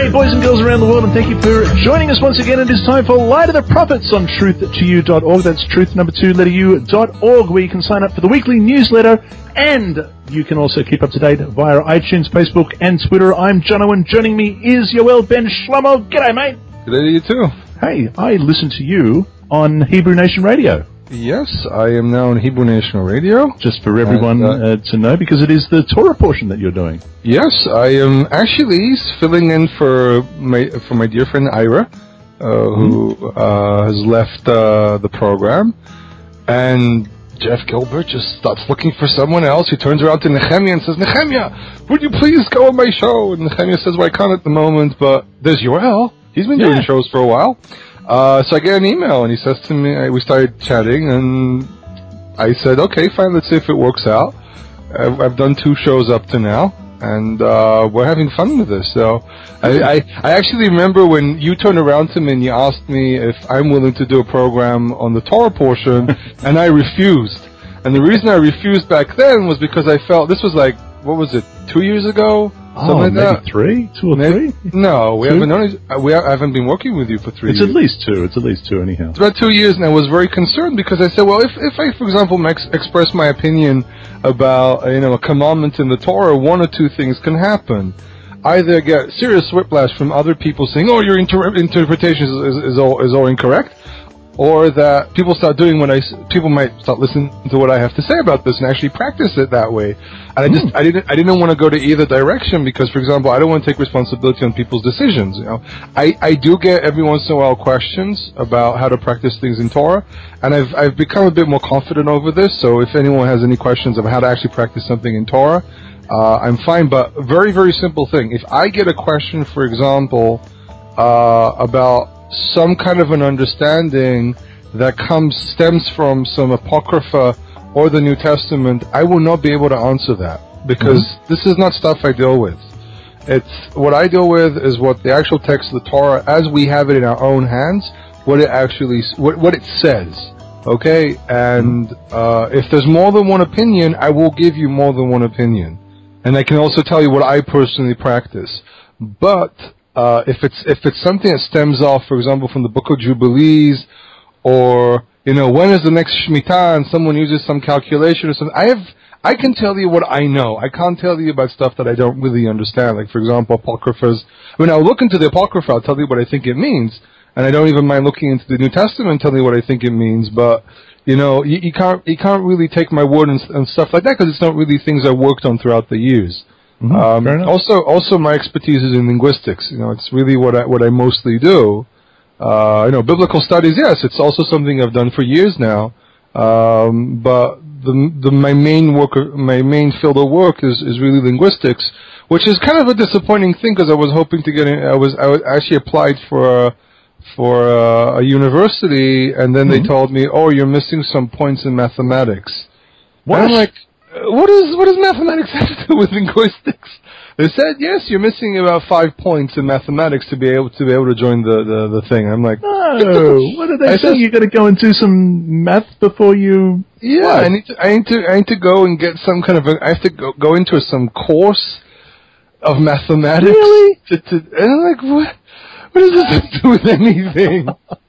G'day, boys and girls around the world, and thank you for joining us once again. It is time for Light of the Prophets on truth2u.org. That's truth2u.org, where you can sign up for the weekly newsletter, and you can also keep up to date via iTunes, Facebook, and Twitter. I'm Jono, and joining me is Yoel Ben Shlomo. G'day, mate. G'day to you too. Hey, I listen to you on Hebrew Nation Radio. Yes, I am now on Hebrew National Radio. Just for everyone to know, because it is the Torah portion that you're doing. Yes, I am actually filling in for my dear friend Ira, who has left the program, and Jeff Gilbert just starts looking for someone else. He turns around to Nehemiah and says, "Nehemiah, would you please go on my show?" And Nehemiah says, "Well, I can't at the moment, but there's Yoel. He's been doing shows for a while." So I get an email, and he says to me, we started chatting, and I said, okay, fine, let's see if it works out. I've done 2 shows up to now, and we're having fun with this. So I actually remember when you turned around to me and you asked me if I'm willing to do a program on the Torah portion, and I refused. And the reason I refused back then was because I felt, this was like, what was it, 2 years ago? Something like that. 3? 2 or 3? No, I haven't been working with you for 3 years. It's at least 2. It's at least 2 anyhow. It's about 2 years, and I was very concerned because I said, well, if I, for example, express my opinion about, a commandment in the Torah, 1 or 2 things can happen. Either get serious whiplash from other people saying, oh, your interpretation is all incorrect, or that people start doing people might start listening to what I have to say about this and actually practice it that way. And I didn't want to go to either direction because, for example, I don't want to take responsibility on people's decisions. I do get every once in a while questions about how to practice things in Torah, and I've become a bit more confident over this. So if anyone has any questions of how to actually practice something in Torah, I'm fine. But very, very simple thing. If I get a question, for example, about some kind of an understanding that stems from some Apocrypha or the New Testament, I will not be able to answer that because this is not stuff I deal with. It's what I deal with is what the actual text of the Torah, as we have it in our own hands, what it says. Okay, and if there's more than one opinion, I will give you more than one opinion, and I can also tell you what I personally practice. But if it's something that stems off, for example, from the Book of Jubilees, or when is the next Shemitah, and someone uses some calculation or something, I can tell you what I know. I can't tell you about stuff that I don't really understand. Like, for example, Apocryphas. When I'll look into the Apocrypha, I'll tell you what I think it means, and I don't even mind looking into the New Testament and telling you what I think it means. But you can't really take my word and stuff like that because it's not really things I worked on throughout the years. Also, my expertise is in linguistics. It's really what I mostly do. Biblical studies, yes, it's also something I've done for years now. But my main field of work is really linguistics, which is kind of a disappointing thing because I was hoping to get in. I actually applied for a university, and then they told me, oh, you're missing some points in mathematics. What? And I'm like, what does mathematics have to do with linguistics? They said, yes, you're missing about 5 points in mathematics to be able to join the thing. I'm like, no. What did they say? You got to go and do some math before you. Yeah, what? I need to go and get some kind of. I have to go into some course of mathematics. Really? And I'm like, what? What does this have to do with anything?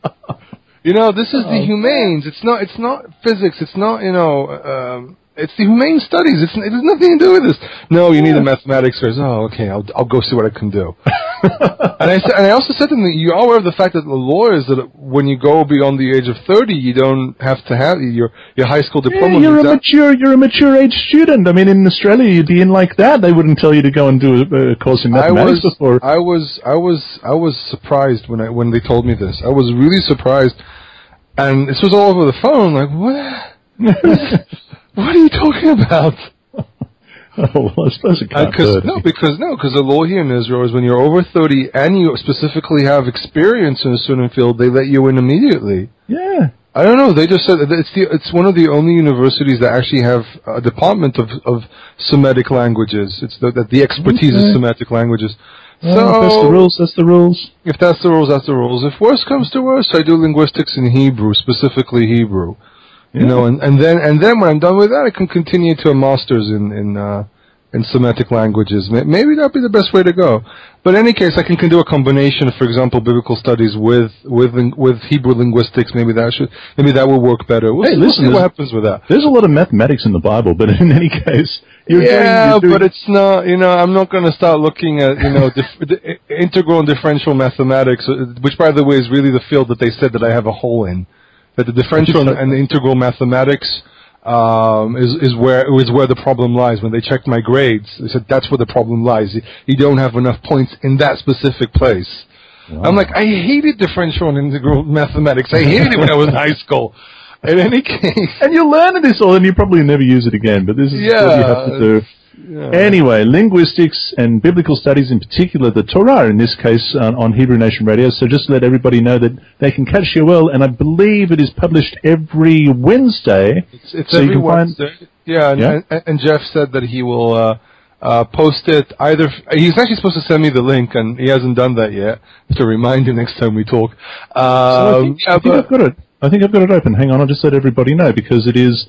This is the humanes. It's not physics. It's not it's the humane studies. It has nothing to do with this. No, you need a mathematics course. Oh, okay. I'll go see what I can do. And I also said to them that you are aware of the fact that the law is that when you go beyond the age of 30, you don't have to have your high school diploma. Yeah, you're a mature age student. I mean, in Australia, you'd be in like that. They wouldn't tell you to go and do a course in mathematics before. I was surprised when they told me this. I was really surprised, and this was all over the phone. Like, what? What are you talking about? Oh, well, I suppose it can't hurt. Because the law here in Israel is when you're over 30 and you specifically have experience in a certain field, they let you in immediately. Yeah. I don't know. They just said it's one of the only universities that actually have a department of Semitic languages. It's the expertise is Semitic languages. So that's the rules. That's the rules. If that's the rules, that's the rules. If worse comes to worse, I do linguistics in Hebrew, specifically Hebrew. And then when I'm done with that, I can continue to a master's in in Semitic languages. Maybe that'd be the best way to go. But in any case, I can do a combination, for example, biblical studies with Hebrew linguistics. Maybe that will work better. We'll see what happens with that. There's a lot of mathematics in the Bible, but in any case, but it's not. I'm not going to start looking at integral and differential mathematics, which, by the way, is really the field that they said that I have a hole in. That the differential and the integral mathematics is where the problem lies. When they checked my grades, they said that's where the problem lies. You don't have enough points in that specific place. Wow. I'm like, I hated differential and integral mathematics. I hated it when I was in high school. In any case, and you'll learn this all, and you probably never use it again. But this is what you have to do. Yeah. Anyway, linguistics and biblical studies, in particular, the Torah, in this case, on Hebrew Nation Radio. So just to let everybody know that they can catch Yoel, and I believe it is published every Wednesday. It's so every Wednesday. And Jeff said that he will post it either. He's actually supposed to send me the link, and he hasn't done that yet. To remind him next time we talk. So I think I've got it. I think I've got it open. Hang on, I'll just let everybody know, because it is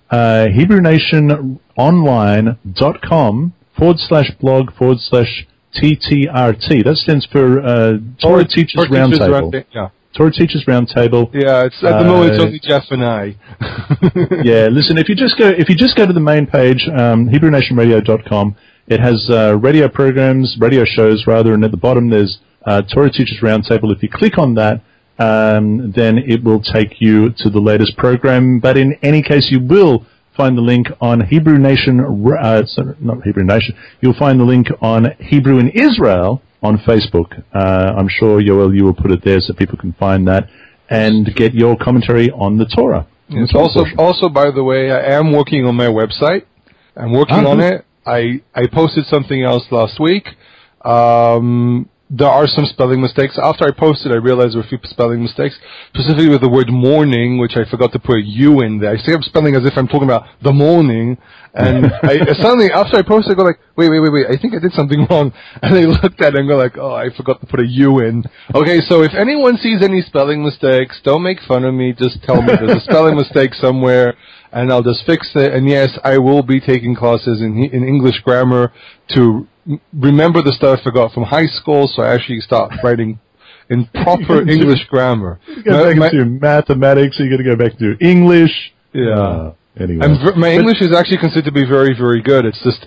HebrewNationOnline.com/blog/TTRT. That stands for Torah Teachers Roundtable. Torah Teachers Roundtable. Yeah, it's at the moment it's only Jeff and I. Yeah, listen, if you just go to the main page, HebrewNationRadio.com, it has radio shows rather, and at the bottom there's Torah Teachers Roundtable. If you click on that, then it will take you to the latest program. But in any case, you will find the link on Hebrew Nation, not Hebrew Nation, you'll find the link on Hebrew in Israel on Facebook. I'm sure, Yoel, you will put it there so people can find that and get your commentary on the Torah. It's also, by the way, I am working on my website. I'm working on it. I posted something else last week. There are some spelling mistakes. After I posted, I realized there were a few spelling mistakes, specifically with the word morning, which I forgot to put a U in there. I say I'm spelling as if I'm talking about the morning, and suddenly, after I posted, I go like, wait, I think I did something wrong. And they looked at it and go like, oh, I forgot to put a U in. Okay, so if anyone sees any spelling mistakes, don't make fun of me, just tell me there's a spelling mistake somewhere, and I'll just fix it. And yes, I will be taking classes in English grammar to remember the stuff I forgot from high school, so I actually start writing in proper English grammar. You go back into mathematics, so you're going to go back to English. Yeah. Anyway. My English is actually considered to be very, very good. It's just,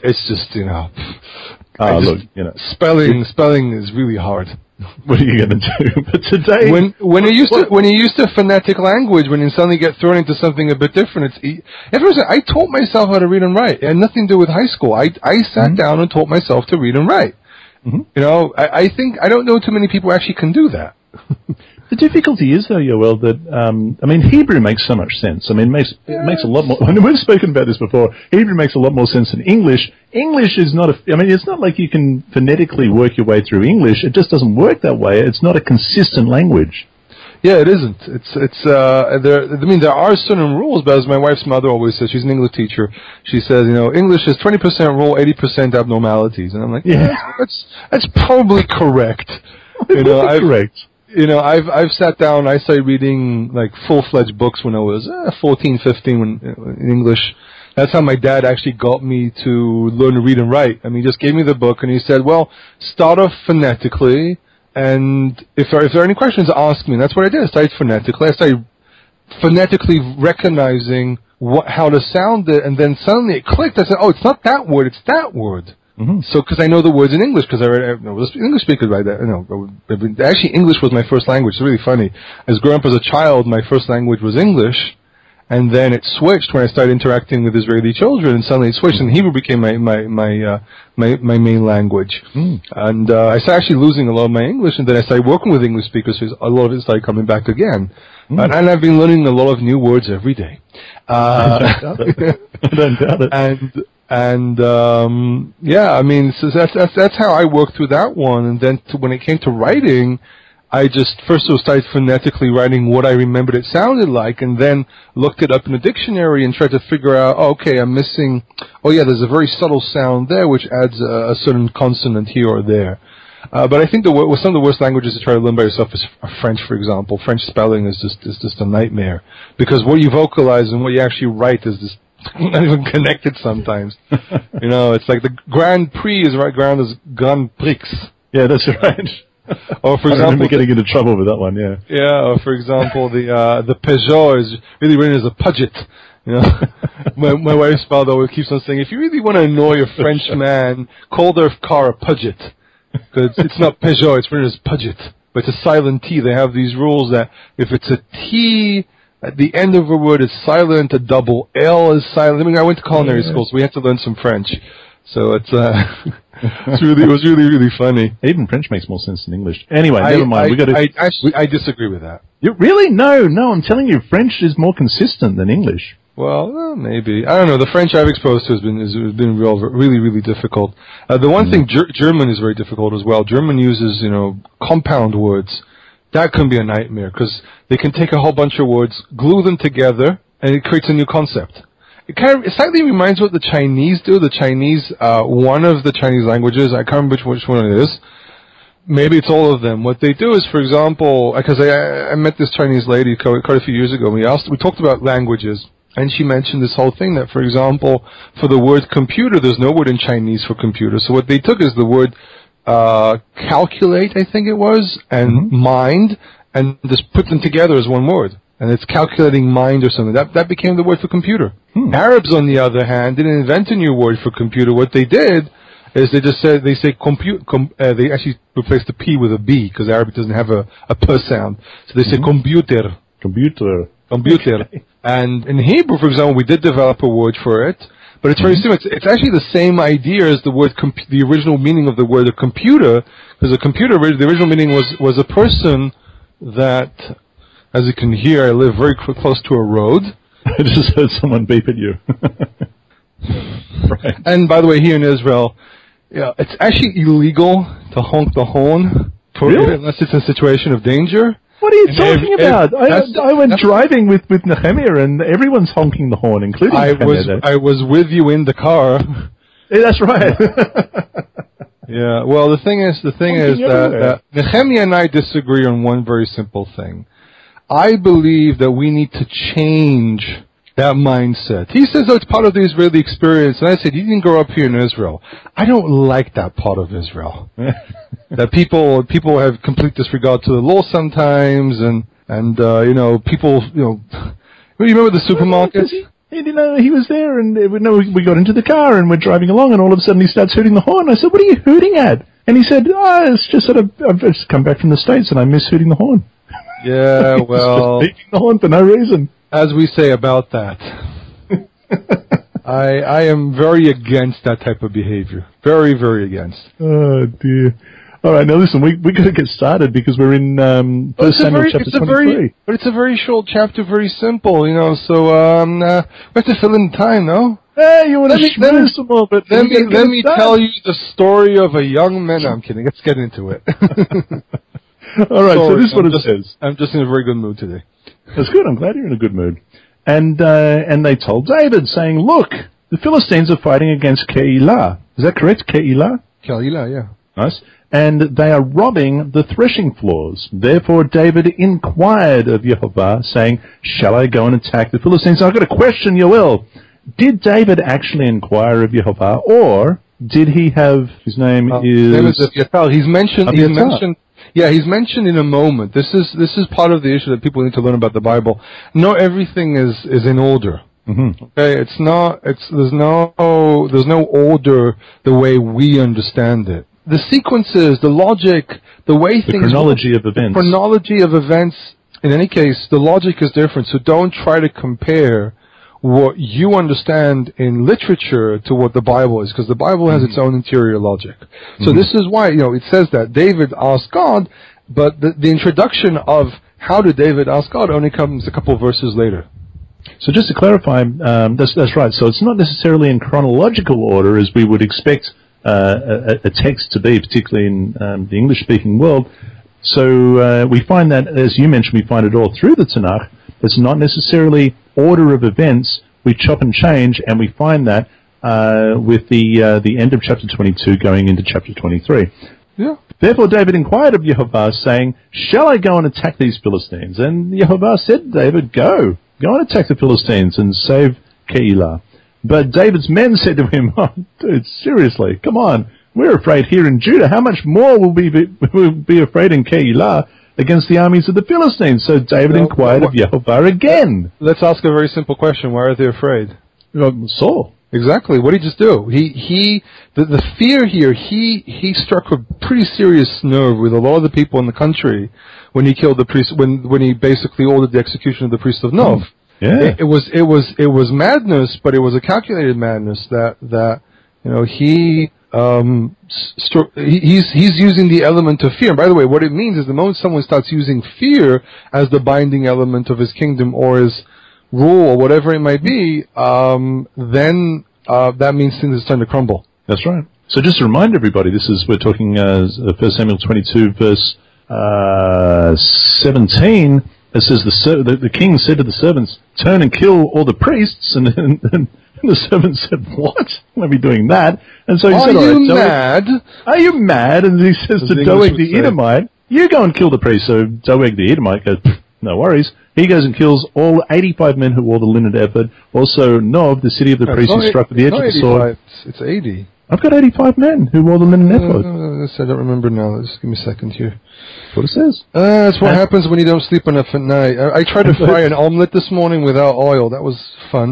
spelling is really hard. What are you going to do? But today, when you're used to phonetic language, when you suddenly get thrown into something a bit different, I taught myself how to read and write. It had nothing to do with high school. I sat down and taught myself to read and write. Mm-hmm. I think I don't know too many people actually can do that. The difficulty is, though, Yoel, that Hebrew makes so much sense. It makes a lot more. We've spoken about this before. Hebrew makes a lot more sense than English. English is not it's not like you can phonetically work your way through English. It just doesn't work that way. It's not a consistent language. Yeah, it isn't. There are certain rules, but as my wife's mother always says, she's an English teacher. She says, English is 20% rule, 80% abnormalities, and I'm like, yeah, that's probably correct. Correct. I've sat down, I started reading like full-fledged books when I was 14, 15 in English. That's how my dad actually got me to learn to read and write. He just gave me the book and he said, well, start off phonetically, and if there are any questions, ask me. And that's what I did. I started phonetically. I started phonetically recognizing how to sound it, and then suddenly it clicked. I said, oh, it's not that word, it's that word. Mm-hmm. So, because I know the words in English, because I was English speaker by that. Actually, English was my first language. It's really funny. As growing up as a child, my first language was English, and then it switched when I started interacting with Israeli children, and suddenly it switched, and Hebrew became my main language. Mm. And I started actually losing a lot of my English, and then I started working with English speakers, so a lot of it started coming back again. Mm. And I've been learning a lot of new words every day. I don't doubt it. So that's how I worked through that one. And then when it came to writing, I just first of all started phonetically writing what I remembered it sounded like, and then looked it up in a dictionary and tried to figure out, I'm missing, there's a very subtle sound there which adds a certain consonant here or there. But I think some of the worst languages to try to learn by yourself is French, for example. French spelling is just a nightmare, because what you vocalize and what you actually write is just not even connected sometimes. It's like the Grand Prix is right ground as Grand Prix. Yeah, that's right. Or for I example, remember getting into trouble with that one. Yeah. Yeah. Or for example, the Peugeot is really written as a Peugeot. My wife's father always keeps on saying, if you really want to annoy a French man, call their car a Peugeot, because it's not Peugeot, it's written as Peugeot, but it's a silent T. They have these rules that if it's a T at the end of a word, it's silent. A double L is silent. I mean, I went to culinary school, so we had to learn some French. So it was really funny. Even French makes more sense than English. Anyway, never mind. I disagree with that. Really? No, I'm telling you, French is more consistent than English. Well, maybe. I don't know. The French I've exposed to has been really difficult. The one thing, German is very difficult as well. German uses, compound words. That can be a nightmare, because they can take a whole bunch of words, glue them together, and it creates a new concept. It slightly reminds what the Chinese do. The Chinese, one of the Chinese languages, I can't remember which one it is. Maybe it's all of them. What they do is, for example, because I met this Chinese lady quite a few years ago, we talked about languages. And she mentioned this whole thing that, for example, for the word computer, there's no word in Chinese for computer. So what they took is the word calculate, I think it was, and mind, and just put them together as one word. And it's calculating mind or something. That became the word for computer. Arabs, on the other hand, didn't invent a new word for computer. What they did is they actually replaced the P with a B, because Arabic doesn't have a P sound. So they say computer. Computer. Okay. And in Hebrew, for example, we did develop a word for it, but it's very similar. It's actually the same idea as the word, the original meaning of the word a computer, because the original meaning was a person that, as you can hear, I live very close to a road. I just heard someone beep at you. Right. And by the way, here in Israel, it's actually illegal to honk the horn, unless it's in a situation of danger. What are you talking about? I went driving with Nehemiah, and everyone's honking the horn, including Nehemiah. I was with you in the car. Yeah, that's right. Yeah. Well, the thing is that Nehemiah and I disagree on one very simple thing. I believe that we need to change that mindset. He says, it's part of the Israeli experience. And I said, you didn't grow up here in Israel. I don't like that part of Israel. That people have complete disregard to the law sometimes, and people, you remember the supermarkets? He didn't know he was there, and we got into the car, and we're driving along, and all of a sudden he starts hooting the horn. I said, what are you hooting at? And he said, it's just that I've just come back from the States, and I miss hooting the horn. Yeah, well... just beating the horn for no reason. As we say about that, I am very against that type of behavior. Very, very against. Oh, dear. All right, now listen, we got to get started because we're in 1 Samuel chapter 23. But it's a very short chapter, very simple, so we have to fill in time, no? Hey, you want to schmooze some more, but let me tell you the story of a young man. No, I'm kidding. Let's get into it. All right, so this is what it says. I'm just in a very good mood today. That's good. I'm glad you're in a good mood. And they told David, saying, look, the Philistines are fighting against Keilah. Is that correct? Keilah? Keilah, yeah. Nice. And they are robbing the threshing floors. Therefore David inquired of Yehovah, saying, shall I go and attack the Philistines? Now, I've got a question, Yoel. Did David actually inquire of Yehovah, or did he have, his name is Abiathar. He's mentioned in a moment. This is part of the issue that people need to learn about the Bible. Not everything is in order. Mm-hmm. Okay, there's no order the way we understand it. The sequences, the logic, the way things... chronology of events. Chronology of events. In any case, the logic is different, so don't try to compare what you understand in literature to what the Bible is, because the Bible has its own interior logic. So this is why, it says that David asked God, but the introduction of how did David ask God only comes a couple of verses later. So just to clarify, that's right. So it's not necessarily in chronological order as we would expect a text to be, particularly in the English-speaking world. So we find that, as you mentioned, we find it all through the Tanakh. It's not necessarily order of events. We chop and change, and we find that with the end of chapter 22 going into chapter 23. Yeah. Therefore David inquired of Yehovah, saying, shall I go and attack these Philistines? And Yehovah said to David, go and attack the Philistines and save Keilah. But David's men said to him, "Oh, dude, seriously, come on. We're afraid here in Judah. How much more will we be afraid in Keilah against the armies of the Philistines?" So David inquired of Yehovah again. Let's ask a very simple question. Why are they afraid? Saul. Exactly. What did he just do? The fear here, he struck a pretty serious nerve with a lot of the people in the country when he killed the priest, when he basically ordered the execution of the priest of Nov. Yeah. It was madness, but it was a calculated madness that he's using the element of fear. And by the way, what it means is the moment someone starts using fear as the binding element of his kingdom or his rule or whatever it might be, then that means things are starting to crumble. That's right. So just to remind everybody, we're talking 1 Samuel 22 verse 17. It says the king said to the servants, "Turn and kill all the priests," and the servants said, "What? I'll be doing that." And so he said, "Are you mad? Are you mad?" And he says to Doeg the Edomite, "You go and kill the priest." So Doeg the Edomite goes, "No worries." He goes and kills all 85 men who wore the linen ephod. Also, Nob, the city of the priests, who struck with the edge of the sword. It's 80. I've got 85 men who wore the linen ephod. I don't remember now. Just give me a second here. That's what it says. That's what happens when you don't sleep enough at night. I tried to fry an omelet this morning without oil. That was fun.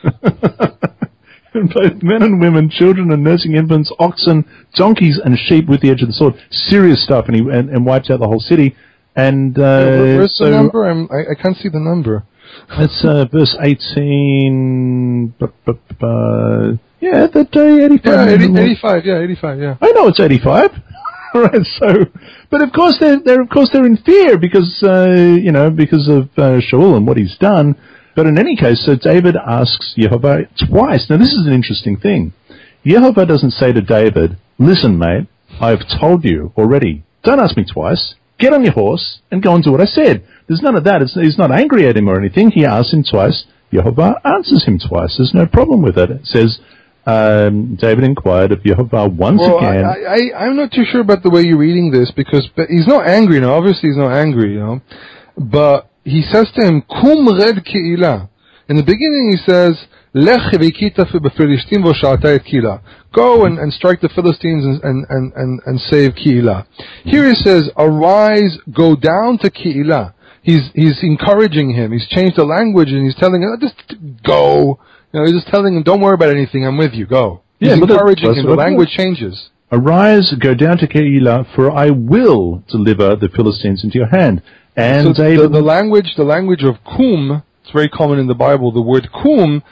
Both men and women, children and nursing infants, oxen, donkeys, and sheep with the edge of the sword. Serious stuff, and wiped out the whole city. And where's the number? I can't see the number. It's verse 18. Yeah, that day 85. Yeah, 85. Yeah, 85. Yeah. I know it's 85. Right. So, but of course they're in fear because because of Shaul and what he's done. But in any case, so David asks Yehovah twice. Now this is an interesting thing. Yehovah doesn't say to David, "Listen, mate, I've told you already. Don't ask me twice. Get on your horse and go and do what I said." There's none of that. He's not angry at him or anything. He asks him twice. Yehovah answers him twice. There's no problem with it. It says, David inquired of Yehovah once again. I'm not too sure about the way you're reading this because he's not angry now. Obviously he's not angry, But he says to him, "Kum red Keilah." In the beginning he says, "Lech v'kita b'Filistim v'sha'ata et Keilah." Go and strike the Philistines and save Keilah. Here he says, "Arise, go down to Keilah." He's encouraging him. He's changed the language and he's telling him, "Just go." He's just telling him, "Don't worry about anything. I'm with you. Go." He's encouraging him. The language changes. "Arise, go down to Keilah, for I will deliver the Philistines into your hand." And so David, the language of kum, it's very common in the Bible. The word kum,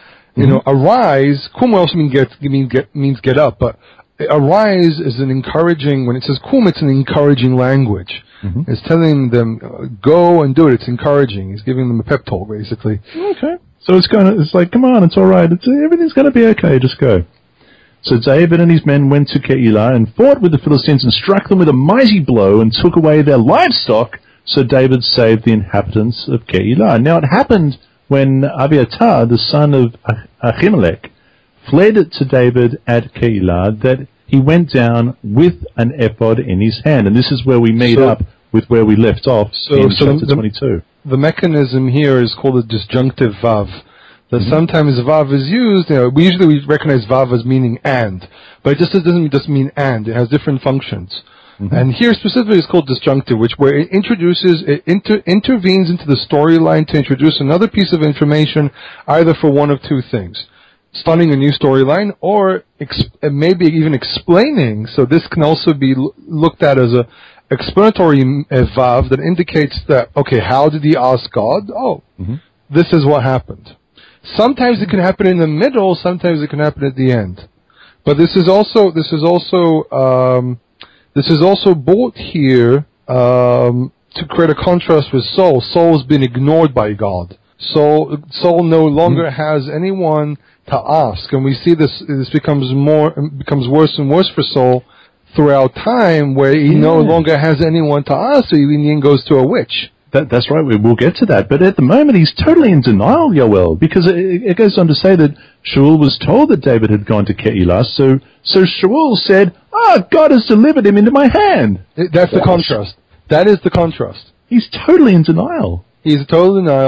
arise. Kum also means get up, but arise is an encouraging. When it says kum, it's an encouraging language. Mm-hmm. It's telling them go and do it. It's encouraging. He's giving them a pep talk, basically. Okay. So it's like, come on, it's all right. Everything's going to be okay. Just go. So David and his men went to Keilah and fought with the Philistines and struck them with a mighty blow and took away their livestock. So David saved the inhabitants of Keilah. Now it happened when Abiathar, the son of Ahimelech, fled to David at Keilah that he went down with an ephod in his hand. And this is where we meet up with where we left off in chapter 22. The mechanism here is called a disjunctive vav. That sometimes vav is used, we recognize vav as meaning and, but it doesn't just mean and, it has different functions. Mm-hmm. And here specifically it's called disjunctive, where it intervenes into the storyline to introduce another piece of information, either for one of two things. Starting a new storyline, or maybe even explaining, so this can also be looked at as a explanatory vav that indicates that, okay, how did he ask God? This is what happened. Sometimes it can happen in the middle, sometimes it can happen at the end. But this is also brought here to create a contrast with Saul. Saul's been ignored by God. Saul no longer has anyone to ask, and we see this becomes worse and worse for Saul throughout time, where he no longer has anyone to ask, so he in the end goes to a witch. That's right, we'll get to that. But at the moment, he's totally in denial, Yoel, because it goes on to say that Shaul was told that David had gone to Keilah, so Shaul said, God has delivered him into my hand. That's the contrast. That is the contrast. He's totally in denial. He's in total denial.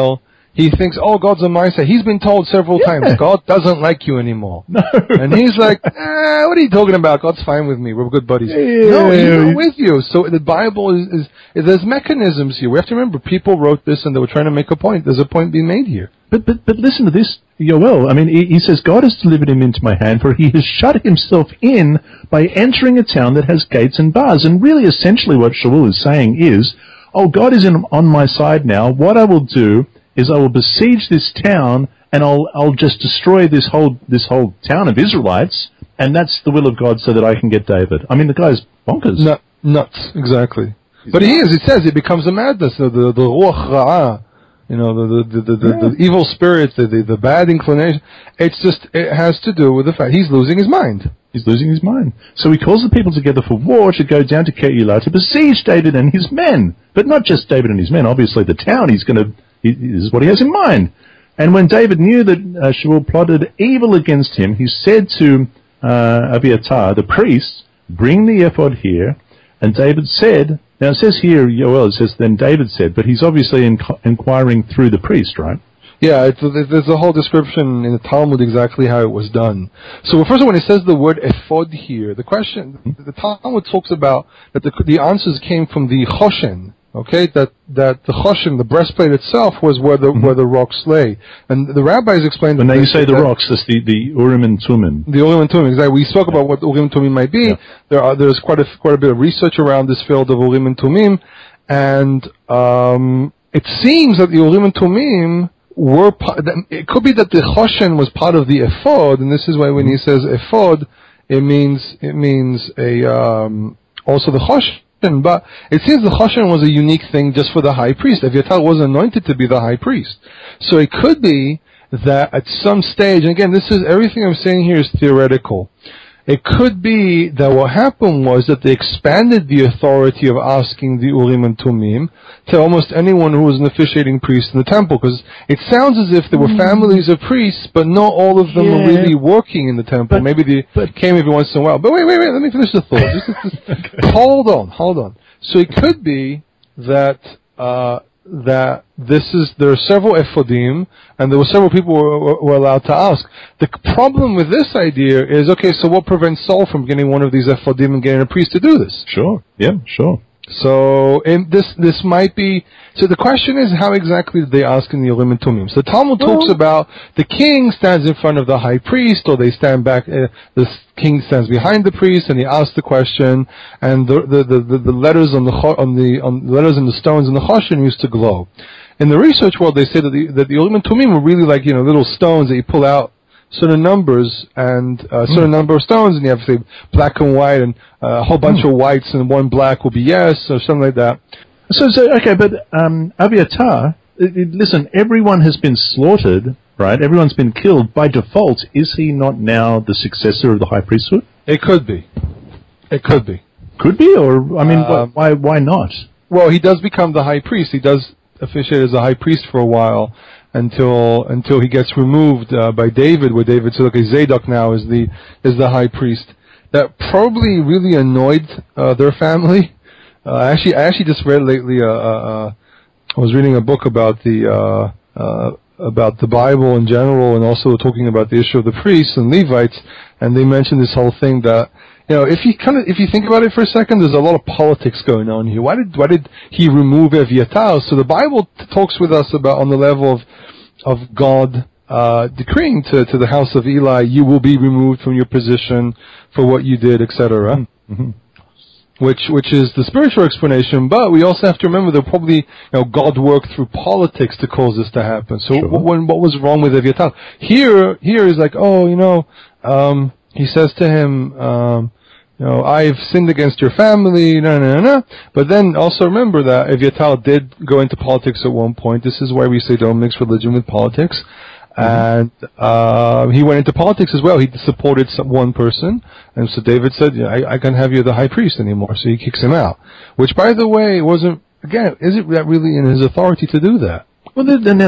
he thinks, oh, God's on my side. He's been told several times, God doesn't like you anymore. No. And he's like, what are you talking about? God's fine with me. We're good buddies. Yeah. No, he's not with you. So the Bible is there's mechanisms here. We have to remember, people wrote this and they were trying to make a point. There's a point being made here. But listen to this, Yoel. I mean, he says, God has delivered him into my hand, for he has shut himself in by entering a town that has gates and bars. And really, essentially, what Shaul is saying is, oh, God is on my side now. What I will do is I will besiege this town, and I'll just destroy this whole town of Israelites, and that's the will of God, so that I can get David. I mean, the guy's bonkers. Nuts, exactly. But it says it becomes a madness. The ruach ra'ah, the evil spirits, the bad inclination. It has to do with the fact he's losing his mind. He's losing his mind. So he calls the people together for war to go down to Keilah to besiege David and his men. But not just David and his men. Obviously, the town is what he has in mind. And when David knew that Shaul plotted evil against him, he said to Abiathar, the priest, bring the ephod here. And David said, now it says here, Yoel, it says, then David said, but he's obviously inquiring through the priest, right? Yeah, there's a whole description in the Talmud exactly how it was done. So first of all, when it says the word ephod here, the Talmud talks about that the answers came from the choshen. Okay, that the choshen, the breastplate itself, was where the rocks lay, and the rabbis explained. When you say the rocks, that's the Urim and Tumim. The Urim and Tumim, exactly. We spoke about what Urim and Tumim might be. Yeah. There's quite a bit of research around this field of Urim and Tumim, and it seems that the Urim and Tumim were. It could be that the choshen was part of the ephod, and this is why when he says ephod, it means also the choshen. But it seems the choshen was a unique thing just for the high priest. Abiathar was anointed to be the high priest. So it could be that at some stage, and again, everything I'm saying here is theoretical. It could be that what happened was that they expanded the authority of asking the Urim and Tumim to almost anyone who was an officiating priest in the temple, because it sounds as if there were families of priests, but not all of them were really working in the temple. Maybe they came every once in a while. But wait, let me finish the thought. Okay. Hold on. So it could be that there are several ephodim, and there were several people who were allowed to ask. The problem with this idea is, okay, so what prevents Saul from getting one of these ephodim and getting a priest to do this? Sure, yeah, sure. So this might be. So the question is, how exactly did they ask in the Urim and Tumim? So the Talmud talks about the king stands in front of the high priest, or they stand back. The king stands behind the priest, and he asks the question. And the letters on the letters and the stones in the choshen used to glow. In the research world, they say that the Urim and Tumim were really like little stones that you pull out certain numbers and a certain number of stones, and you have, say, black and white, and a whole bunch of whites and one black will be yes, or something like that. So okay, but Abiathar, listen, everyone has been slaughtered, right? Everyone's been killed. By default, is he not now the successor of the high priesthood? It could be. Could be, or, I mean, why not? Well, he does become the high priest. He does officiate as a high priest for a while, until he gets removed by David, where David said, okay, Zadok now is the high priest. That probably really annoyed their family. I actually just read lately. I was reading a book about the Bible in general, and also talking about the issue of the priests and Levites, and they mentioned this whole thing that, if you think about it for a second, there's a lot of politics going on here. Why did he remove Abiathar? So the Bible talks with us about on the level of God decreeing to the house of Eli, you will be removed from your position for what you did, etc. Mm-hmm. Which is the spiritual explanation, but we also have to remember that probably God worked through politics to cause this to happen. So sure. What was wrong with Abiathar? Here is like, he says to him, I've sinned against your family, no. But then also remember that Abiathar did go into politics at one point. This is why we say don't mix religion with politics. And he went into politics as well. He supported one person, and so David said, I can't have you the high priest anymore, so he kicks him out. Which, by the way, is it really in his authority to do that? Well, now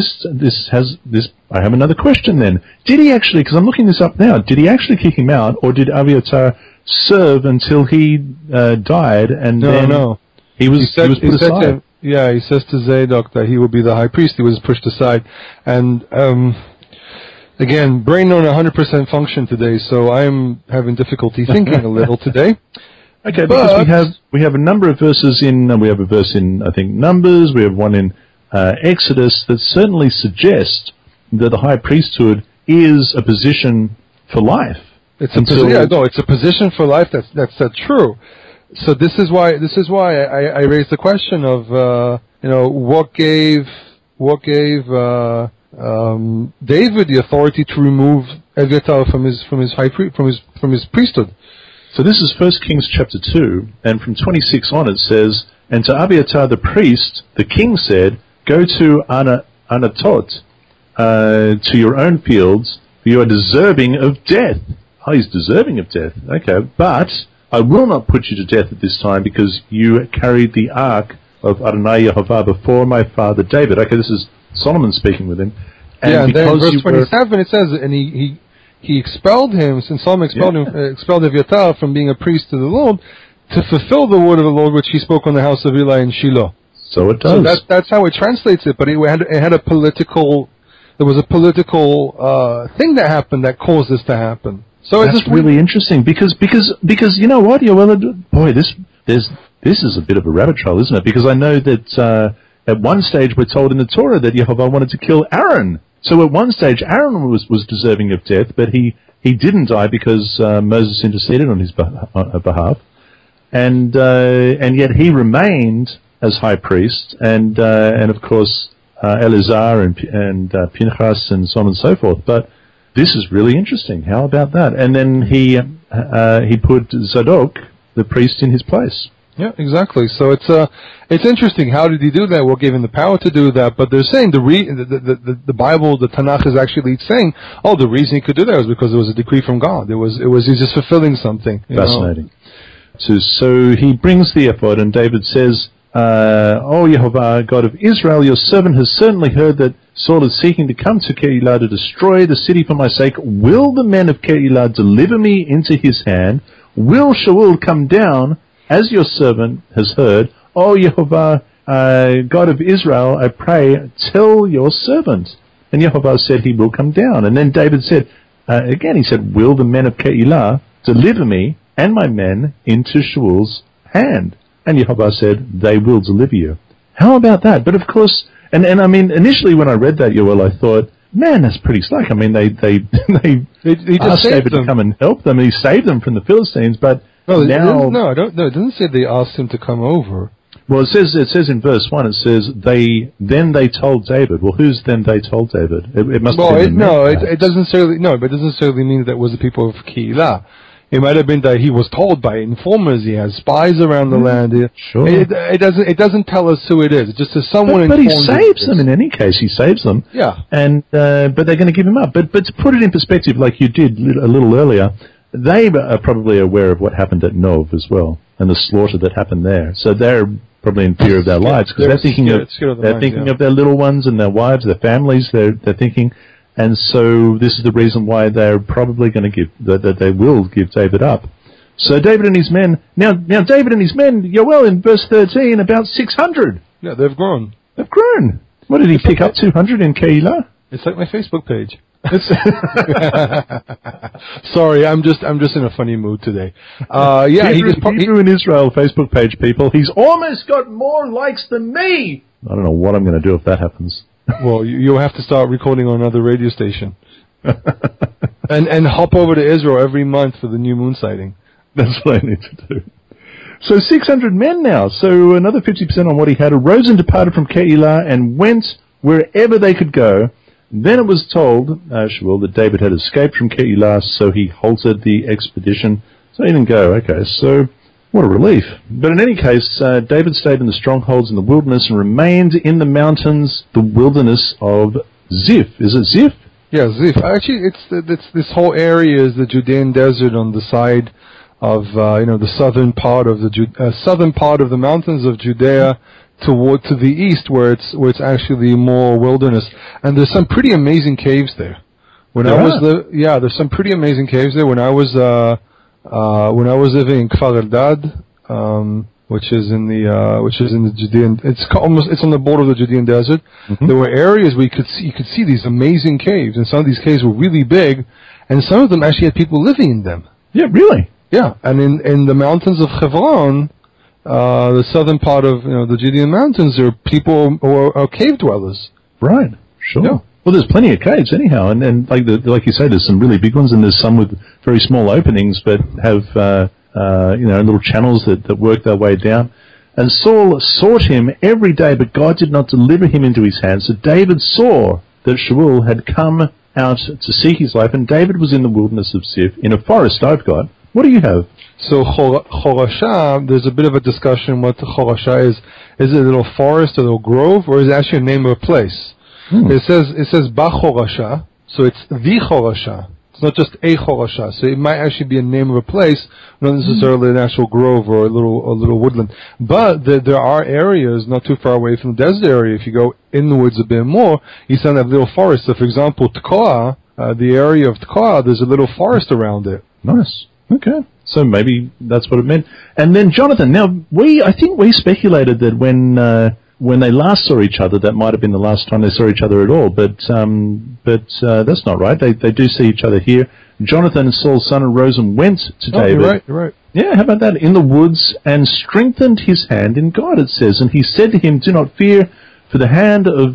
I have another question then. Did he actually, because I'm looking this up now, did he actually kick him out, or did Abiathar serve until he died, and No. he was put aside? Yeah, he says to Zadok that he will be the high priest. He was pushed aside. And again, brain on 100% function today, so I'm having difficulty thinking a little today. Okay, because we have a number of verses we have a verse in, I think, Numbers, we have one in Exodus that certainly suggest that the high priesthood is a position for life. It's a position for life. That's true. So this is why I raised the question of what gave David the authority to remove Eviatar from his priesthood. So this is 1 Kings chapter 2, and from 26 on it says, "And to Abiatar the priest, the king said, Go to Anatot, to your own fields, for you are deserving of death." Oh, he's deserving of death. Okay, but I will not put you to death at this time because you carried the ark of Adonai Yehovah before my father David. Okay, this is Solomon speaking with him. And then in verse 27 it says, and he expelled him, since Solomon expelled Eviatar from being a priest to the Lord, to fulfill the word of the Lord which he spoke on the house of Eli in Shiloh. So it does. So that's how it translates it, but it had a political thing that happened that caused this to happen. So that's really interesting because you know what, boy, this is a bit of a rabbit trail, isn't it? Because I know that at one stage we're told in the Torah that Yehovah wanted to kill Aaron. So at one stage Aaron was deserving of death, but he didn't die because Moses interceded on his behalf, and yet he remained as high priest, and of course Eleazar and Pinchas and so on and so forth. But this is really interesting. How about that? And then he put Zadok, the priest, in his place. Yeah, exactly. So it's interesting. How did he do that? Well, gave him the power to do that. But they're saying the Bible, the Tanakh is actually saying, the reason he could do that was because it was a decree from God. He's just fulfilling something. Fascinating. So he brings the ephod, and David says, "O Yehovah, God of Israel, your servant has certainly heard that Saul is seeking to come to Keilah to destroy the city for my sake. Will the men of Keilah deliver me into his hand? Will Shaul come down, as your servant has heard? O Yehovah, God of Israel, I pray, tell your servant." And Yehovah said he will come down. And then David said, he said, "Will the men of Keilah deliver me and my men into Shaul's hand?" And Yehovah said, "They will deliver you." How about that? But of course, and I mean, initially when I read that, Yoel, I thought, man, that's pretty slack. I mean, they asked David to come and help them, and he saved them from the Philistines. But it doesn't say they asked him to come over. Well, it says in verse 1, it says they told David. Well, who's then they told David? It must have been it doesn't necessarily mean that it was the people of Keilah. It might have been that he was told by informers. He has spies around the land. Sure. It doesn't tell us who it is. It just says someone. But he saves them in any case. He saves them. Yeah. And but they're going to give him up. But to put it in perspective, like you did a little earlier, they are probably aware of what happened at Nov as well, and the slaughter that happened there. So they're probably in fear of their lives because they're thinking of their little ones and their wives, their families. They're thinking. And so this is the reason why they're probably going to that they will give David up. So David and his men, now David and his men, Yoel, in verse 13, about 600. Yeah, they've grown. They've grown. What did he pick up, 200 in Keilah? It's like my Facebook page. Sorry, I'm just in a funny mood today. Hebrew in Israel Facebook page, people. He's almost got more likes than me. I don't know what I'm going to do if that happens. Well, you'll have to start recording on another radio station. and hop over to Israel every month for the new moon sighting. That's what I need to do. So 600 men now. So another 50% on what he had arose and departed from Keilah and went wherever they could go. Then it was told, Shaul, that David had escaped from Keilah, so he halted the expedition. So he didn't go. Okay, so what a relief. But in any case, David stayed in the strongholds in the wilderness and remained in the mountains, the wilderness of Ziph. Is it Ziph? Yeah, Ziph. Actually, it's this whole area is the Judean desert on the side of the southern part of the mountains of Judea to the east, where it's actually more wilderness. And there's some pretty amazing caves there. There's some pretty amazing caves there. When I was living in Kfar Eldad, which is in the Judean. It's on the border of the Judean desert. Mm-hmm. There were areas where you could see these amazing caves, and some of these caves were really big, and some of them actually had people living in them. Yeah, really. Yeah, and in the mountains of Hebron, the southern part of the Judean mountains, there are people who are cave dwellers. Right. Sure. Yeah. Well, there's plenty of caves anyhow, and like you say, there's some really big ones, and there's some with very small openings, but have little channels that work their way down. And Saul sought him every day, but God did not deliver him into his hand. So David saw that Shaul had come out to seek his life, and David was in the wilderness of Ziph, in a forest I've got. What do you have? So Chorasha, there's a bit of a discussion what Chorasha is. Is it a little forest, a little grove, or is it actually a name of a place? It says Ba Chorasha, so it's the Chorasha. It's not just a Chorasha. So it might actually be a name of a place, not necessarily an actual grove or a little woodland. But there are areas not too far away from the desert area. If you go in the woods a bit more, you still have little forests. So for example, Tekoa, the area of Tekoa, there's a little forest around it. Nice. Okay. So maybe that's what it meant. And then Jonathan, now I think we speculated that when they last saw each other, that might have been the last time they saw each other at all. But that's not right. They do see each other here. Jonathan, Saul's son, arose and went to David. You're right. Yeah, how about that? In the woods, and strengthened his hand in God, it says. And he said to him, do not fear, for the hand of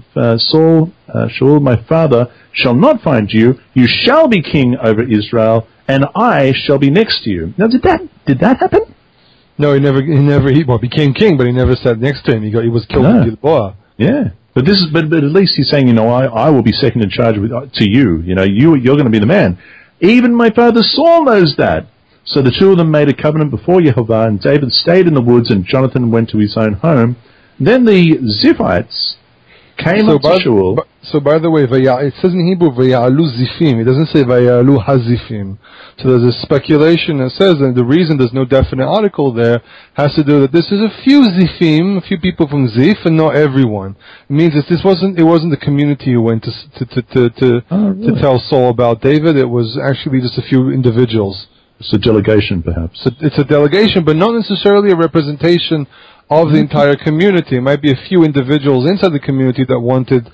Shaul, my father, shall not find you. You shall be king over Israel, and I shall be next to you. Now, did that happen? No, he became king, but he never sat next to him. He was killed in Gilboa. Yeah, but at least he's saying, I will be second in charge to you. You're going to be the man. Even my father Saul knows that. So the two of them made a covenant before Yehovah, and David stayed in the woods, and Jonathan went to his own home. Then the Ziphites came up to Shaul. So by the way, it says in Hebrew, Vaya'alu Zifim. It doesn't say Vaya'alu Hazifim. So there's a speculation that says that the reason there's no definite article there has to do that this is a few Zifim, a few people from Ziph, and not everyone. It means that it wasn't the community who went to tell Saul about David. It was actually just a few individuals. It's a delegation, perhaps. So it's a delegation, but not necessarily a representation of the entire community. It might be a few individuals inside the community that wanted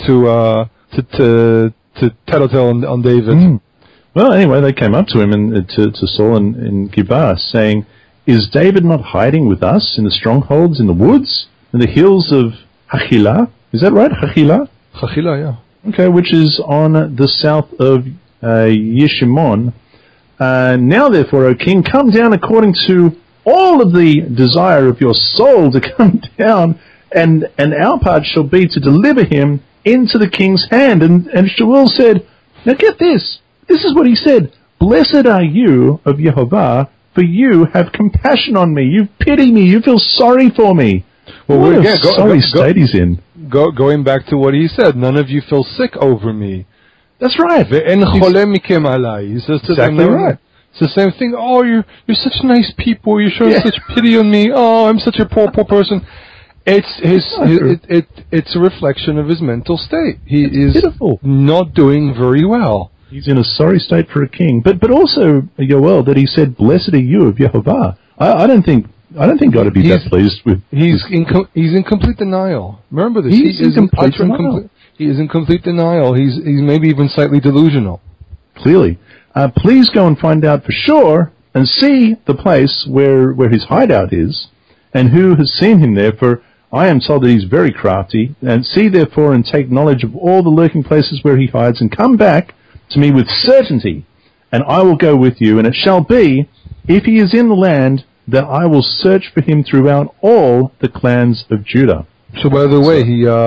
to tattletale on David. Mm. Well, anyway, they came up to him and to Saul in Gibeah, saying, "Is David not hiding with us in the strongholds in the woods, in the hills of Hachilah?" Is that right, Hachilah? Hachilah, yeah. Okay, which is on the south of Yeshimon. Now, therefore, O king, come down according to all of the desire of your soul to come down, and our part shall be to deliver him into the king's hand. And Shaul said, now get this. This is what he said. Blessed are you of Yehovah, for you have compassion on me. You pity me. You feel sorry for me. Well, what a sorry state he's in. Going back to what he said, none of you feel sick over me. That's right. He says to them, right. It's the same thing. Oh, you're such nice people. You're showing such pity on me. Oh, I'm such a poor person. It's a reflection of his mental state. He is pitiful. Not doing very well. He's in a sorry state for a king. But also, Yoel, that he said, "Blessed are you of Yehovah." I don't think God would be that pleased with. He's in complete denial. Remember this. He is in complete denial. He is in complete denial. He's maybe even slightly delusional. Clearly. Please go and find out for sure and see the place where his hideout is and who has seen him there, for I am told that he's very crafty. And see therefore and take knowledge of all the lurking places where he hides, and come back to me with certainty, and I will go with you. And it shall be, if he is in the land, that I will search for him throughout all the clans of Judah. So by the way,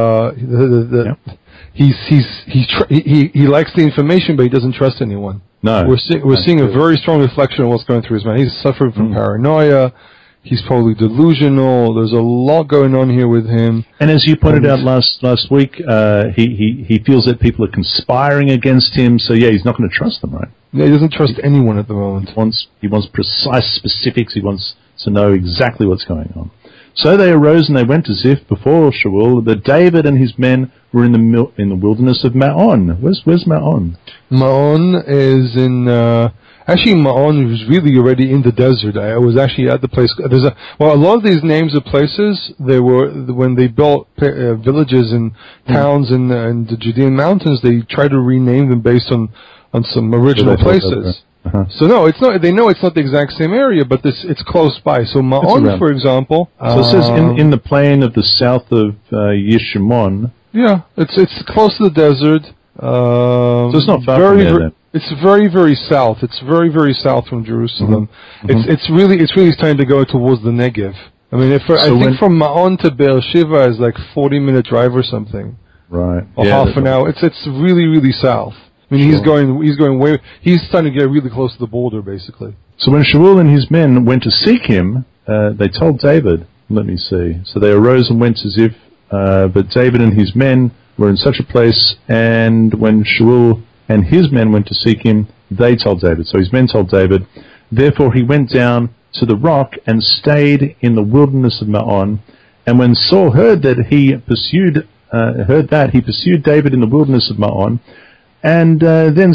he likes the information, but he doesn't trust anyone. No, we're seeing a very strong reflection of what's going through his mind. He's suffering from paranoia. He's probably delusional. There's a lot going on here with him. And as you pointed out last week, he feels that people are conspiring against him. So he's not going to trust them, right? Yeah, he doesn't trust anyone at the moment. He wants precise specifics. He wants to know exactly what's going on. So they arose and they went to Ziph before Shaul. But David and his men were in the wilderness of Maon. Where's Maon? Maon is in Actually, Ma'on was really already in the desert. I was actually at the place. A lot of these names of places, they were, when they built villages and towns in the Judean mountains, they try to rename them based on some original places. So no, it's not. They know it's not the exact same area, but it's close by. So Ma'on, for example. So it says in the plain of the south of Yeshimon. Yeah, it's close to the desert. So it's not far from there, then. It's very, very south. It's very, very south from Jerusalem. It's really starting to go towards the Negev. I mean, I think from Ma'on to Beersheba is like 40-minute drive or something. Right. Or half an hour. It's really, really south. I mean, he's starting to get really close to the border, basically. So when Shaul and his men went to seek him, they told David, let me see. So they arose and went as if, but David and his men were in such a place, and when Shaul and his men went to seek him, they told David. So his men told David. Therefore he went down to the rock and stayed in the wilderness of Maon. And when Saul heard that, he pursued David in the wilderness of Maon. And then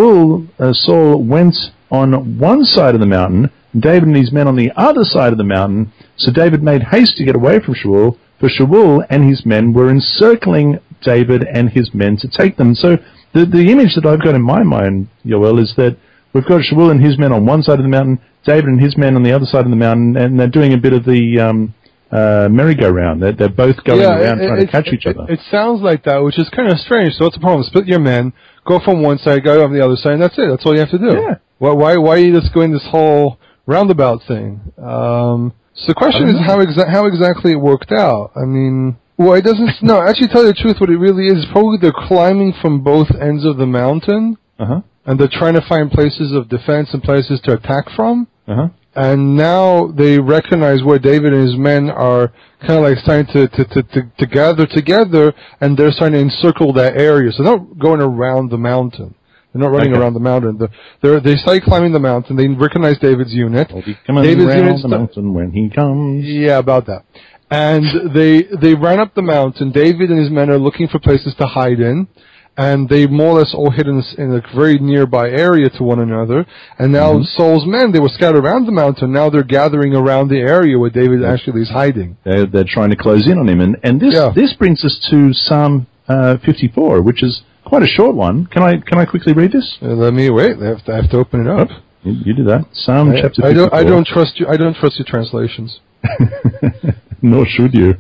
Saul went on one side of the mountain, David and his men on the other side of the mountain. So David made haste to get away from Shaul, for Shaul and his men were encircling David and his men to take them. So the image that I've got in my mind, Yoel, is that we've got Shaul and his men on one side of the mountain, David and his men on the other side of the mountain, and they're doing a bit of the merry-go-round. They're both going around trying to catch each other. It sounds like that, which is kind of strange. So what's the problem? Split your men, go from one side, go on the other side, and that's it. That's all you have to do. Yeah. Why are you just going this whole roundabout thing? So the question is how exactly it worked out. I mean, well, it doesn't. No, actually, tell you the truth, what it really is probably they're climbing from both ends of the mountain, and they're trying to find places of defense and places to attack from. And now they recognize where David and his men are kind of like starting to gather together, and they're starting to encircle that area. So they're not going around the mountain. They're not running around the mountain. They start climbing the mountain. They recognize David's unit. David's around the mountain when he comes. Yeah, about that. And they ran up the mountain. David and his men are looking for places to hide in. And they more or less all hid in a very nearby area to one another. And now Saul's men, they were scattered around the mountain. Now they're gathering around the area where David actually is hiding. They're trying to close in on him. And this brings us to Psalm 54, which is quite a short one. Can I quickly read this? Let me wait. I have to open it up. You do that. Psalm chapter 54. I don't trust you. I don't trust your translations. Nor should you.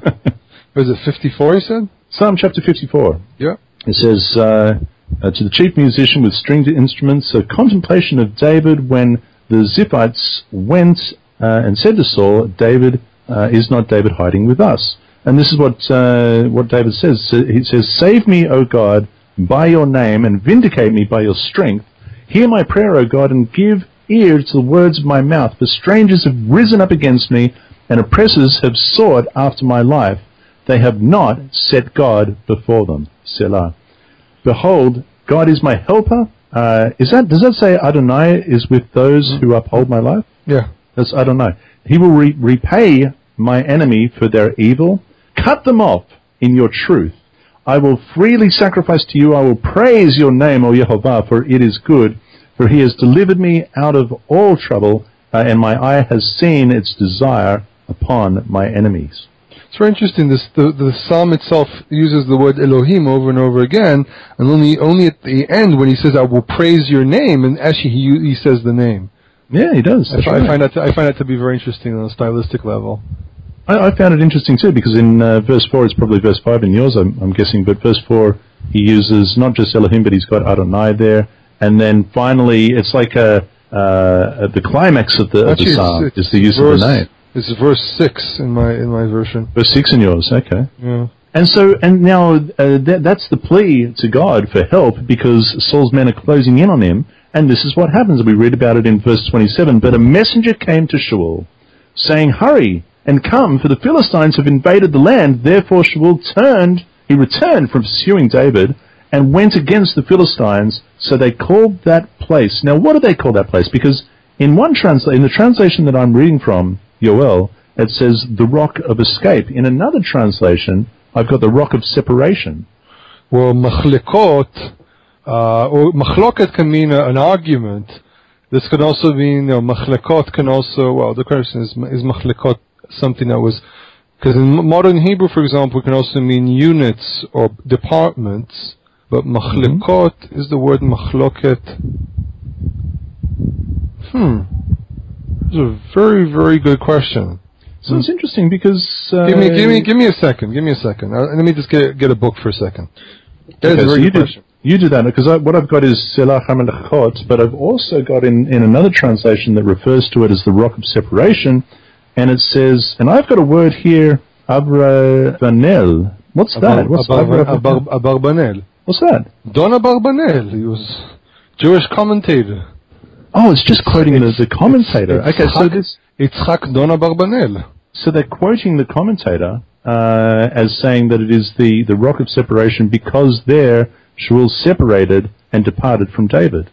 Was it 54, you said? Psalm chapter 54. Yeah. It says, to the chief musician with stringed instruments, a contemplation of David when the Ziphites went and said to Saul, David, is not David hiding with us? And this is what David says. He says, save me, O God, by your name, and vindicate me by your strength. Hear my prayer, O God, and give ear to the words of my mouth. For strangers have risen up against me, and oppressors have sought after my life. They have not set God before them. Selah. Behold, God is my helper. Does that say Adonai is with those who uphold my life? Yeah. That's Adonai. He will repay my enemy for their evil. Cut them off in your truth. I will freely sacrifice to you. I will praise your name, O Yehovah, for it is good. For he has delivered me out of all trouble, and my eye has seen its desire upon my enemies. It's very interesting. The psalm itself uses the word Elohim over and over again, and only at the end when he says, "I will praise your name," and actually he says the name. Yeah, he does. I find that to be very interesting on a stylistic level. I found it interesting too, because in verse 4, it's probably verse 5 in yours, I'm guessing, but verse 4 he uses not just Elohim, but he's got Adonai there, and then finally it's like the climax of the psalm is the use of the name. It's verse 6 in my version. Verse 6 in yours, okay. Yeah. And now that's the plea to God for help, because Saul's men are closing in on him, and this is what happens. We read about it in verse 27. But a messenger came to Shaul, saying, "Hurry and come, for the Philistines have invaded the land." Therefore Shaul returned from pursuing David, and went against the Philistines. So they called that place. Now, what do they call that place? Because in the translation that I'm reading from, Yoel, it says the rock of escape. In another translation, I've got the rock of separation. Well, machlokot can mean an argument. This could also mean, machlekot can also, well, the question is machlekot something that was, because in modern Hebrew, for example, it can also mean units or departments, but machlekot is the word machloket. That's a very, very good question. So it's interesting because... Give me a second. Let me just get a book for a second. That's a very good question. You do that, because what I've got is Selah HaMelechot, but I've also got in another translation that refers to it as the rock of separation, and it says, and I've got a word here, Abarbanel. What's that? What's Abarbanel? What's that? Don Abarbanel. He was Jewish commentator. Oh, it's just quoting the commentator. Okay, so this... Yitzchak Don Abarbanel. So they're quoting the commentator as saying that it is the rock of separation because there Shaul separated and departed from David.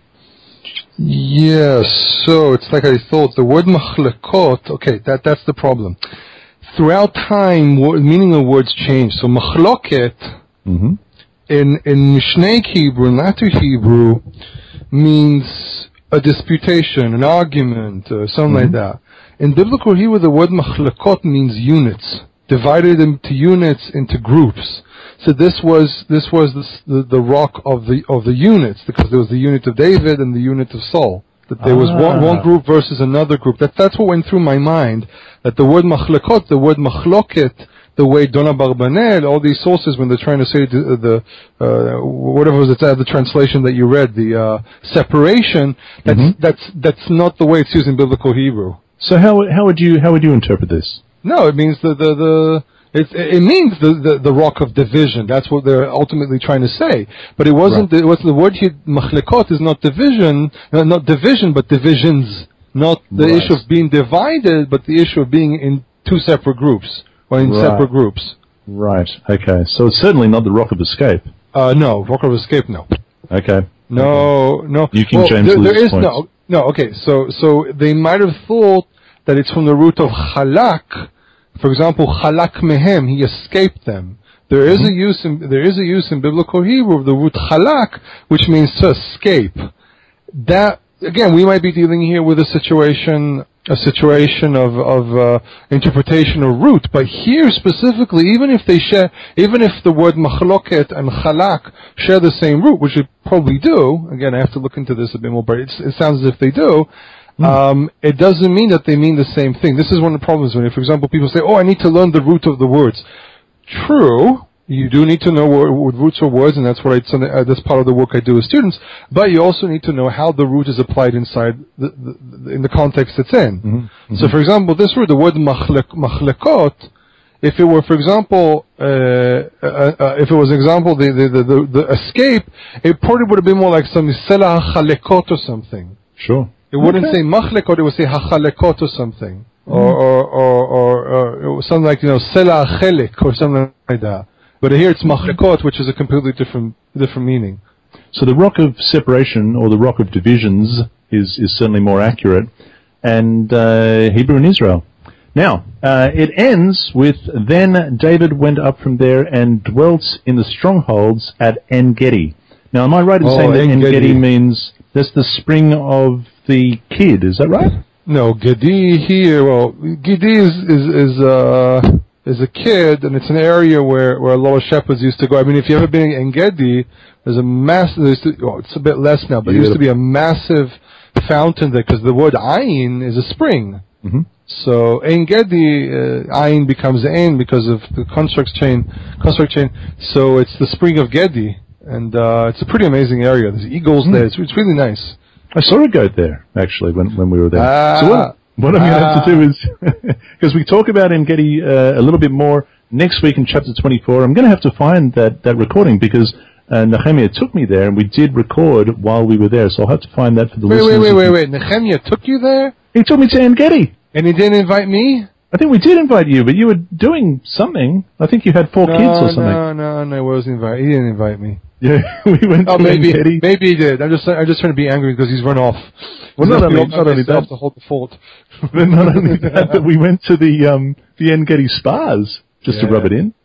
Yes, so it's like I thought. The word machlekot, okay, that's the problem. Throughout time, meaning of words change. So machloket, in Mishnaic Hebrew, in latter Hebrew, means a disputation, an argument, something like that. In biblical Hebrew, the word machlekot means units, divided into units, into groups. So this was the rock of the units, because there was the unit of David and the unit of Saul. That there was one group versus another group. That's what went through my mind. That the word machlekot, the word machloket, the way Don Abarbanel, all these sources when they're trying to say whatever was the translation that you read, the separation. That's not the way it's used in biblical Hebrew. So how would you interpret this? No, it means it means the rock of division. That's what they're ultimately trying to say. But it wasn't. Right. The word here, machlekot, is not division, not division, but divisions. Not the issue of being divided, but the issue of being in two separate groups or in separate groups. Right. Okay. So it's certainly not the rock of escape. No, rock of escape. No. Okay. No. New King James there is points. no. Okay. So they might have thought that it's from the root of halak. For example, halak mehem, he escaped them. There is a use in biblical Hebrew of the root halak, which means to escape. That again, we might be dealing here with a situation of interpretation of root. But here specifically, even if the word machloket and halak share the same root, which they probably do. Again, I have to look into this a bit more, but it sounds as if they do. It doesn't mean that they mean the same thing. This is one of the problems when, for example, people say, I need to learn the root of the words. True, you do need to know what roots of words, and that's what that's part of the work I do with students, but you also need to know how the root is applied inside in the context it's in. So, for example, this word, the word machlekot, if it were, for example, the escape, it probably would have been more like some selah chalekot or something. Sure. It wouldn't say machlekot, it would say hachalekot or something. Or something like, selah chelek or something like that. But here it's machlekot, which is a completely different meaning. So the rock of separation, or the rock of divisions, is certainly more accurate, and Hebrew and Israel. Now, it ends with, then David went up from there and dwelt in the strongholds at En-Gedi. Now, am I right in saying that En-Gedi means that's the spring of the kid, is that right? No, Gedi here, Gedi is a kid, and it's an area where a lot of shepherds used to go. I mean, if you've ever been in En-Gedi, there's a massive, it's a bit less now, but it used to be a massive fountain there, because the word Ayin is a spring. So En-Gedi, Ayin becomes Ein because of the construct chain. So it's the spring of Gedi, and it's a pretty amazing area. There's eagles there. It's really nice. I saw a goat there, actually, when we were there. So what I'm going to have to do is, because we talk about En-Gedi a little bit more next week in chapter 24, I'm going to have to find that recording, because Nehemiah took me there, and we did record while we were there, so I'll have to find that for the listeners. Wait. Nehemiah took you there? He took me to En-Gedi. And he didn't invite me? I think we did invite you, but you were doing something. I think you had 4 kids or something. No, I wasn't invited. He didn't invite me. Yeah, we went to En-Gedi. Maybe he did. I'm just trying to be angry because he's run off. Well, not only that, to hold the fort. But not only that, but we went to the En-Gedi spas just to rub it in.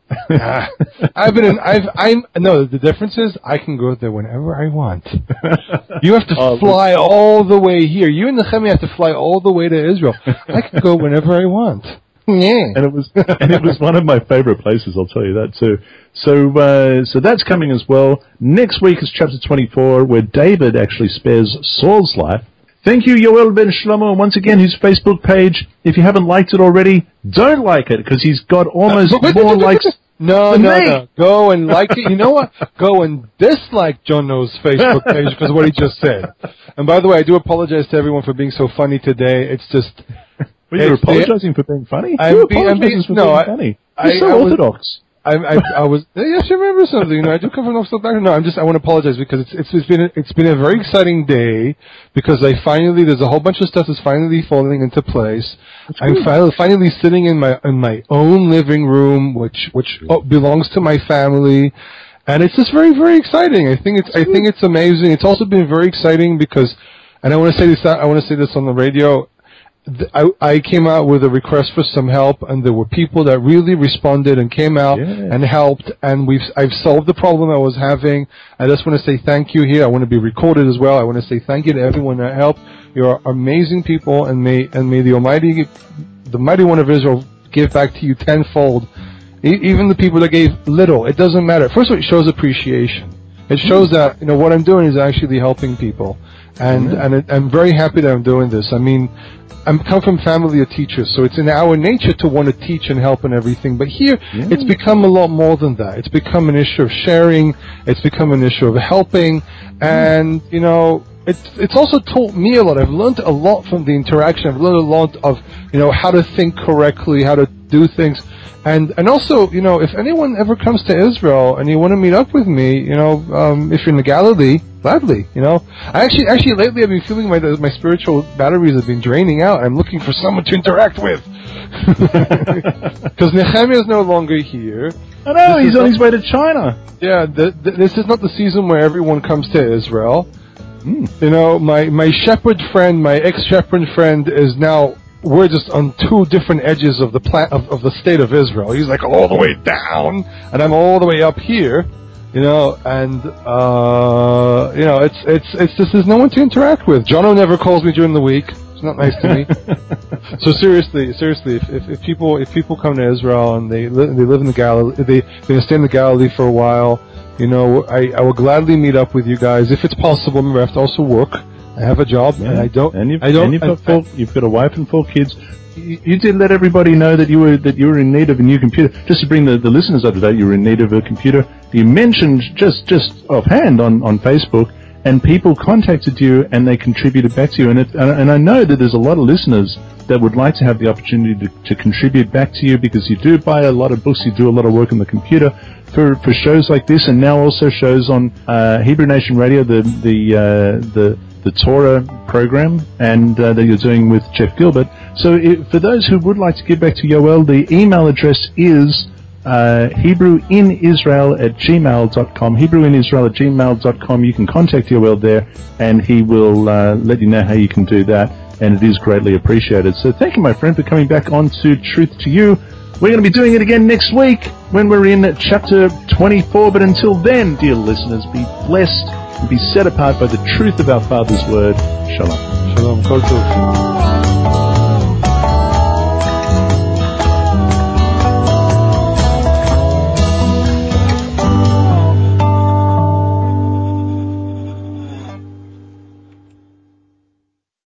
The difference is I can go there whenever I want. You have to fly all the way here. You and Nehemiah have to fly all the way to Israel. I can go whenever I want. Yeah. And it was one of my favorite places, I'll tell you that too. So that's coming as well. Next week is chapter 24, where David actually spares Saul's life. Thank you, Yoel Ben Shlomo, and once again, his Facebook page. If you haven't liked it already, don't like it, because he's got almost more likes. No. Go and like it. You know what? Go and dislike Jono's Facebook page because of what he just said. And by the way, I do apologize to everyone for being so funny today. It's just... Well, you're apologizing for being funny? You're apologizing for being funny. You're so orthodox. I was. Yes, you remember something. You know, I do come from an orthodox background. No, I want to apologize because it's been a very exciting day because there's a whole bunch of stuff that's finally falling into place. I'm finally sitting in my own living room, which belongs to my family, and it's just very, very exciting. I think it's amazing. It's also been very exciting because, and I want to say this on the radio. I came out with a request for some help, and there were people that really responded and came out and helped, and I've solved the problem I was having. I just want to say thank you here. I want to be recorded as well. I want to say thank you to everyone that helped. You're amazing people, and may the mighty one of Israel give back to you tenfold. Even the people that gave little, it doesn't matter. First of all, it shows appreciation. It shows that what I'm doing is actually helping people, and I'm very happy that I'm doing this. I mean, I come from family of teachers, so it's in our nature to want to teach and help and everything. But here, it's become a lot more than that. It's become an issue of sharing. It's become an issue of helping, and it's also taught me a lot. I've learned a lot from the interaction. I've learned a lot of how to think correctly, how to do things, and also if anyone ever comes to Israel and you want to meet up with me, if you're in the Galilee, gladly. Actually lately I've been feeling my spiritual batteries have been draining out. I'm looking for someone to interact with because Nehemiah is no longer here. I know he's on his way to China. Yeah, this is not the season where everyone comes to Israel. My shepherd friend, my ex-shepherd friend is now. We're just on two different edges of the state of Israel. He's like all the way down, and I'm all the way up here. It's just there's no one to interact with. Jono never calls me during the week. It's not nice to me. So seriously, if people come to Israel and they live in the Galilee, they're gonna stay in the Galilee for a while. I will gladly meet up with you guys if it's possible. Remember, I have to also work. I have a job, and I don't. And you've got a wife and 4 kids. You did let everybody know that you were in need of a new computer. Just to bring the listeners up to date, you were in need of a computer. You mentioned just offhand on Facebook, and people contacted you and they contributed back to you. And I know that there's a lot of listeners that would like to have the opportunity to contribute back to you because you do buy a lot of books, you do a lot of work on the computer for shows like this, and now also shows on Hebrew Nation Radio, the Torah program, and that you're doing with Jeff Gilbert. So for those who would like to give back to Yoel, the email address is HebrewInIsrael@gmail.com. HebrewInIsrael@gmail.com. You can contact Yoel there, and he will let you know how you can do that, and it is greatly appreciated. So thank you, my friend, for coming back on to Truth to You. We're going to be doing it again next week when we're in chapter 24, but until then, dear listeners, be blessed and be set apart by the truth of our Father's Word. Shalom. Shalom. Kol tov.